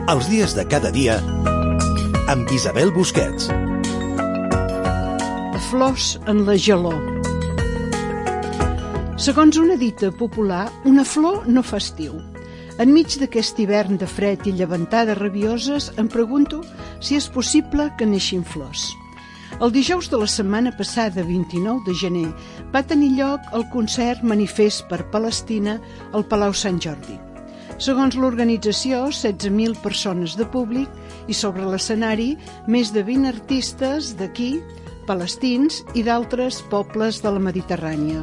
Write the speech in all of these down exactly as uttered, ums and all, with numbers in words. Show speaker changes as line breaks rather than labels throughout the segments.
Els dies de cada dia amb Isabel Busquets.
Flors en la gelor. Segons una dita popular, una flor no fa estiu. Enmig d'aquest hivern de fred i llevantades rabioses, em pregunto si és possible que neixin flors. El dijous de la setmana passada, vint-i-nou de gener, va tenir lloc el concert Manifest per Palestina al Palau Sant Jordi. Segons l'organització, setze mil persones de públic i sobre l'escenari més de vint artistes d'aquí, palestins i d'altres pobles de la Mediterrània.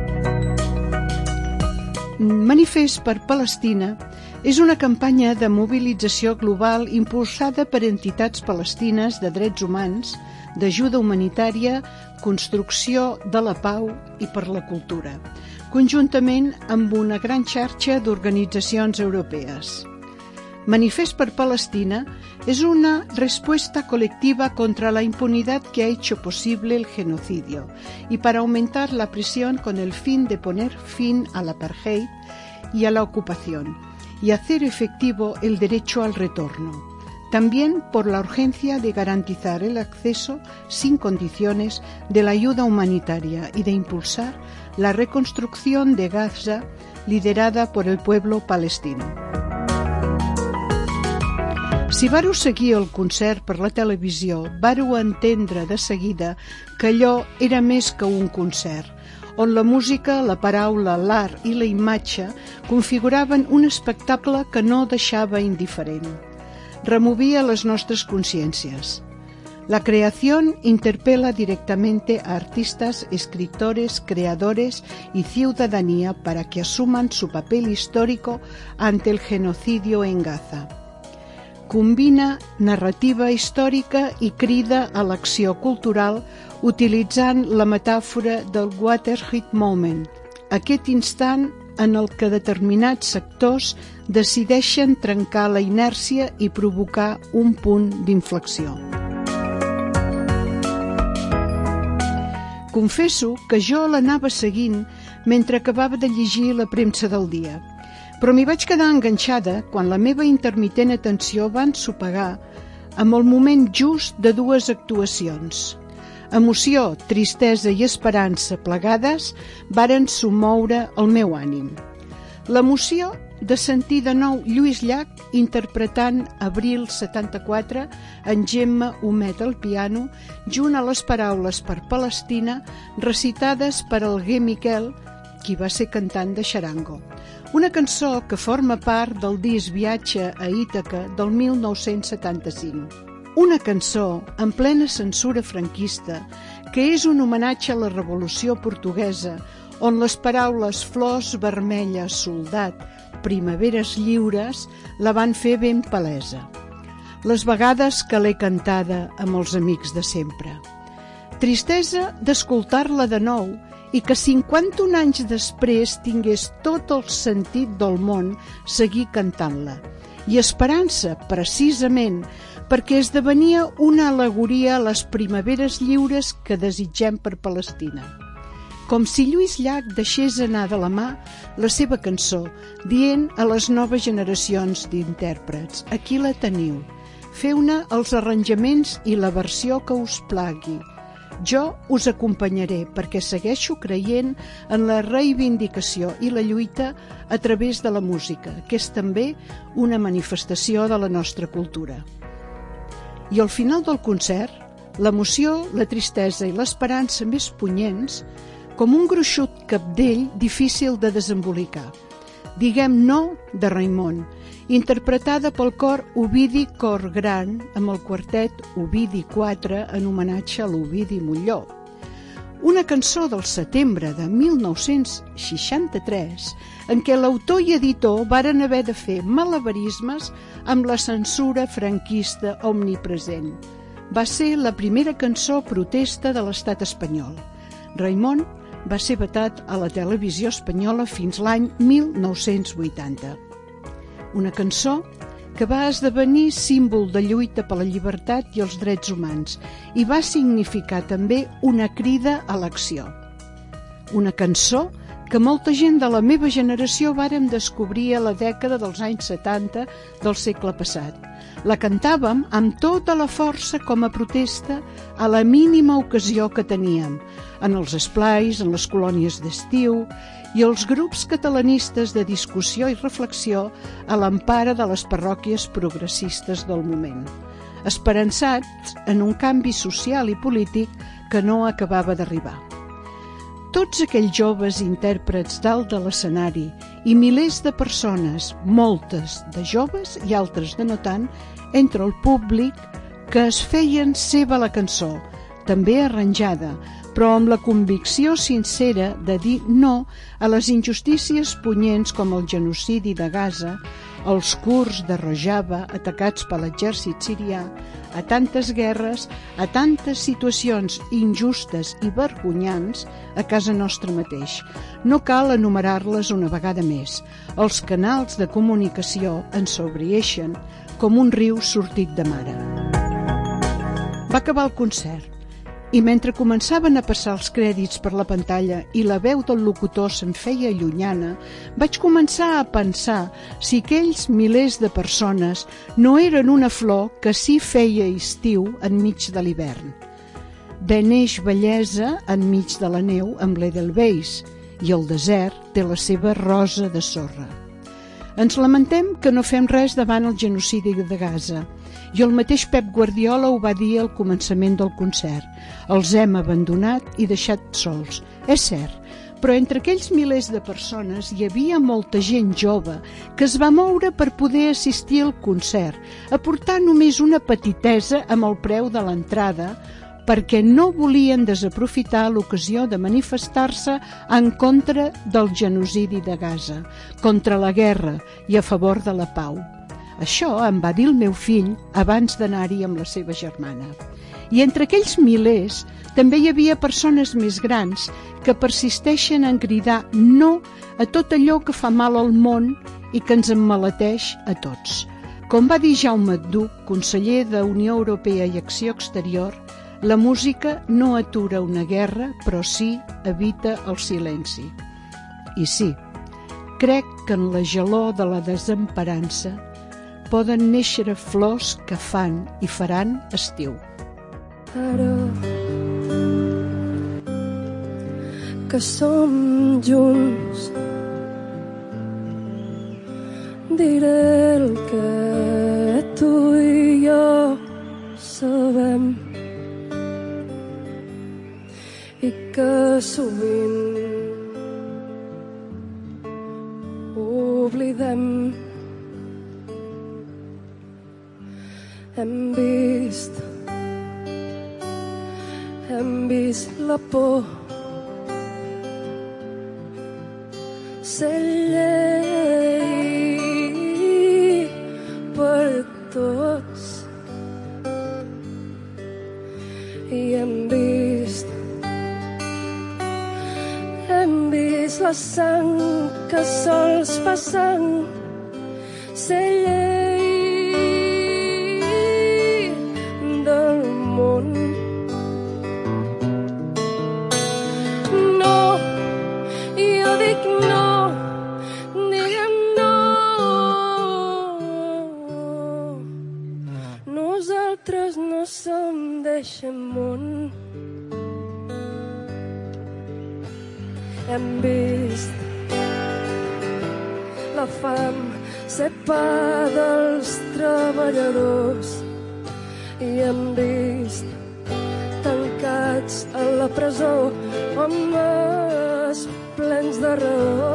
Manifest per Palestina és una campanya de mobilització global impulsada per entitats palestines de drets humans, d'ajuda humanitària, construcció de la pau i per la cultura, conjuntament amb una gran xarxa d'organitzacions europees. Manifest per Palestina es una respuesta colectiva contra la impunidad que ha hecho posible el genocidio y para aumentar la presión con el fin de poner fin al apartheid y a la ocupación y hacer efectivo el derecho al retorno. También por la urgencia de garantizar el acceso sin condiciones de la ayuda humanitaria y de impulsar la reconstrucción de Gaza liderada por el pueblo palestino. Si vareu seguir el concert per la televisió, vareu entendre de seguida que allò era més que un concert, on la música, la paraula, l'art i la imatge configuraven un espectacle que no deixava indiferent. Removia les nostres consciències. La creación interpela directamente a artistas, escritores, creadores y ciudadanía para que asuman su papel histórico ante el genocidio en Gaza. Combina narrativa històrica i crida a l'acció cultural utilitzant la metàfora del Watershed Moment, aquest instant en el que determinats sectors decideixen trencar la inèrcia i provocar un punt d'inflexió. Confesso que jo l'anava seguint mentre acabava de llegir la premsa del dia, però m'hi vaig quedar enganxada quan la meva intermitent atenció va ensopegar amb el moment just de dues actuacions. Emoció, tristesa i esperança plegades varen somoure el meu ànim. L'emoció de sentir de nou Lluís Llach interpretant Abril setanta-quatre en Gemma Humet al piano junt a les paraules per Palestina recitades per Alguer Miquel, qui va ser cantant de xarango. Una cançó que forma part del disc Viatge a Ítaca del mil nou-cents setanta-cinc. Una cançó en plena censura franquista que és un homenatge a la Revolució Portuguesa, on les paraules flors vermelles, soldat, primaveres lliures la van fer ben palesa. Les vegades que l'he cantada amb els amics de sempre. Tristesa d'escoltar-la de nou i que cinquanta-un anys després tingués tot el sentit del món seguir cantant-la. I esperança, precisament, perquè esdevenia una al·legoria a les primaveres lliures que desitgem per Palestina. Com si Lluís Llach deixés anar de la mà la seva cançó, dient a les noves generacions d'intèrprets: aquí la teniu, feu-ne els arranjaments i la versió que us plagui. Jo us acompanyaré perquè segueixo creient en la reivindicació i la lluita a través de la música, que és també una manifestació de la nostra cultura. I al final del concert, l'emoció, la tristesa i l'esperança més punyents, com un gruixut cabdell difícil de desembolicar. Diguem no de Raimon, interpretada pel cor Ovidi Cor Gran amb el quartet Ovidi quatre en homenatge a l'Ovidi Molló. Una cançó del setembre de mil nou-cents seixanta-tres en què l'autor i editor varen haver de fer malabarismes amb la censura franquista omnipresent. Va ser la primera cançó protesta de l'estat espanyol. Raimon va ser vetat a la televisió espanyola fins l'any mil nou-cents vuitanta. Una cançó que va esdevenir símbol de lluita per la llibertat i els drets humans i va significar també una crida a l'acció. Una cançó que molta gent de la meva generació vàrem descobrir a la dècada dels anys setanta del segle passat. La cantàvem amb tota la força com a protesta a la mínima ocasió que teníem, en els esplais, en les colònies d'estiu i els grups catalanistes de discussió i reflexió a l'empara de les parròquies progressistes del moment, esperançats en un canvi social i polític que no acabava d'arribar. Tots aquells joves intèrprets dalt de l'escenari i milers de persones, moltes de joves i altres de no tant, entre el públic, que es feien seva la cançó, també arranjada, però amb la convicció sincera de dir no a les injustícies punyents com el genocidi de Gaza, els kurds de Rojava atacats per l'exèrcit sirià, a tantes guerres, a tantes situacions injustes i vergonyants a casa nostra mateix. No cal enumerar-les una vegada més. Els canals de comunicació ens sobreeixen com un riu sortit de mare. Va acabar el concert i mentre començaven a passar els crèdits per la pantalla i la veu del locutor se'n feia llunyana, vaig començar a pensar si aquells milers de persones no eren una flor que sí feia estiu enmig de l'hivern. De neix bellesa enmig de la neu amb l'Edelweiss i el desert té la seva rosa de sorra. Ens lamentem que no fem res davant el genocidi de Gaza i el mateix Pep Guardiola ho va dir al començament del concert. Els hem abandonat i deixat sols. És cert, però entre aquells milers de persones hi havia molta gent jove que es va moure per poder assistir al concert, aportar només una petitesa amb el preu de l'entrada perquè no volien desaprofitar l'ocasió de manifestar-se en contra del genocidi de Gaza, contra la guerra i a favor de la pau. Això em va dir el meu fill abans d'anar-hi amb la seva germana. I entre aquells milers també hi havia persones més grans que persisteixen en cridar no a tot allò que fa mal al món i que ens emmaleteix a tots. Com va dir Jaume Duc, conseller de Unió Europea i Acció Exterior, la música no atura una guerra, però sí evita el silenci. I sí, crec que en la gelor de la desemparança poden néixer flors que fan i faran estiu.
Ara que som junts diré el que tu i jo sabem i que sovint oblidem. Hem vist, hem vist la por ser llei per tots i hem vist, hem vist la sang que sols fa sang ser llei del món. No, jo dic no, diguem no. Nosaltres no som d'eixe món. Hem vist la fam ser pa dels treballadors i hem vist tancats a la presó homes plens de raó.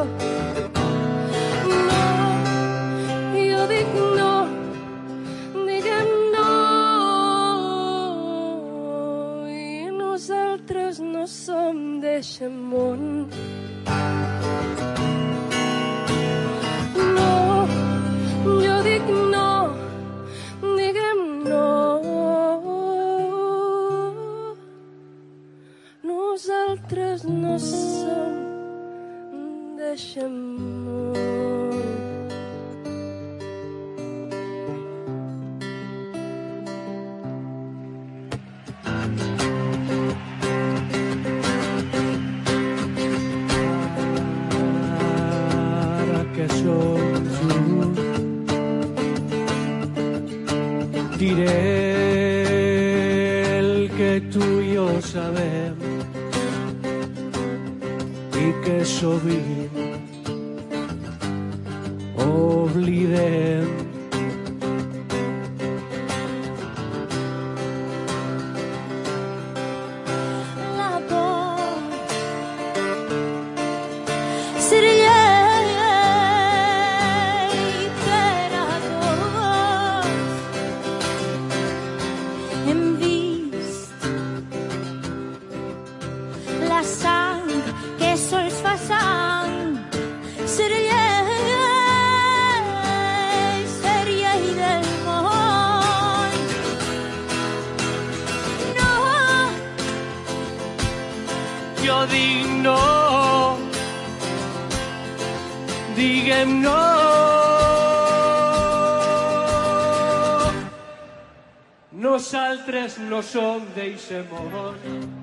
No, jo dic no, diguem no, i nosaltres no som d'eixe món. No, jo dic no, diguem no. Nosaltres no som d'eixe món.
que som junts. Diré el que tu i jo sabem i que sovint oblidem.
La por seria per a tots. Hem vist la sang que sols fa sang. Seria
jo dic no, diguem no. Nosaltres no som d'eixe món.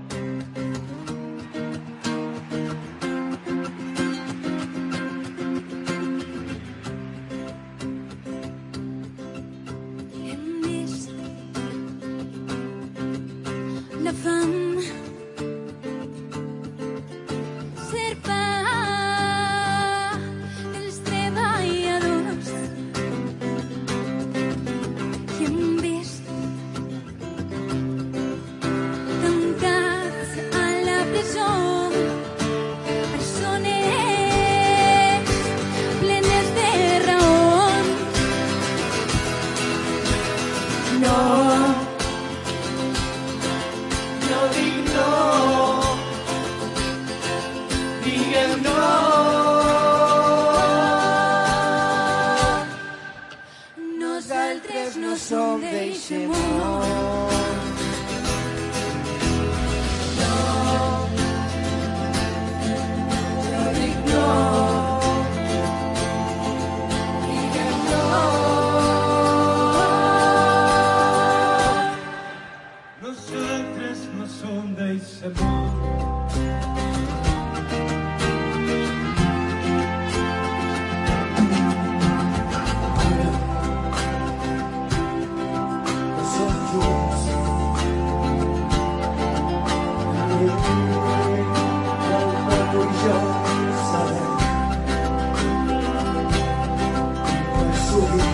Hem vist la fam ser pa dels treballadors. I hem vist tancats a la presó persones plenes de raons.
No, jo dic no, diguem no.
Nosaltres no som d'eixe món.
Nosaltres no som d'eixe món.
Som junts. El que tu i jo sabem. Que sovint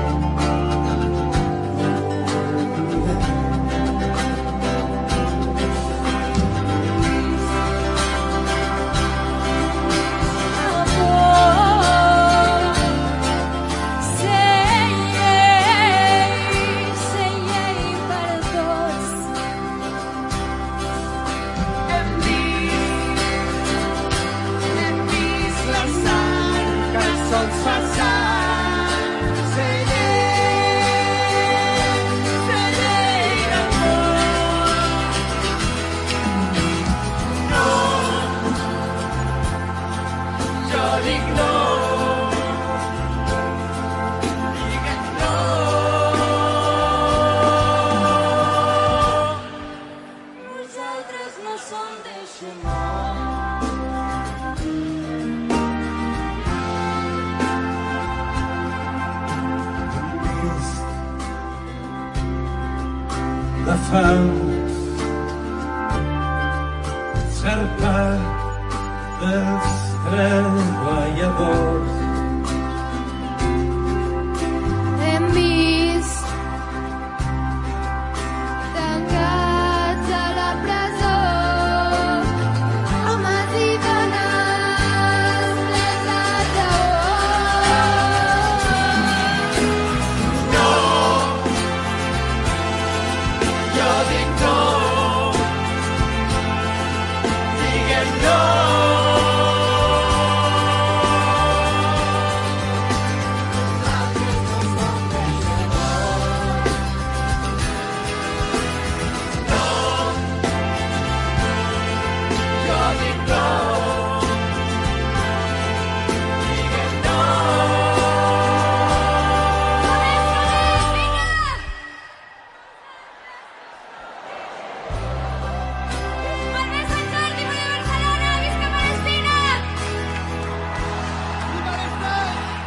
Nosaltres no som d'eixe món.
La fam ser part dels treballadors.
Hem vist tancats a la presó homes i dones plens de raons.
No, jo dic no, diguem no.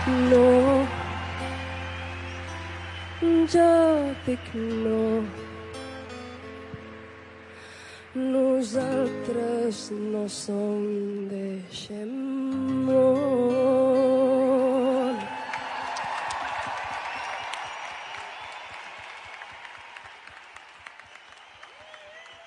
no. Jo dic no. Nosaltres no som, deixem-ho.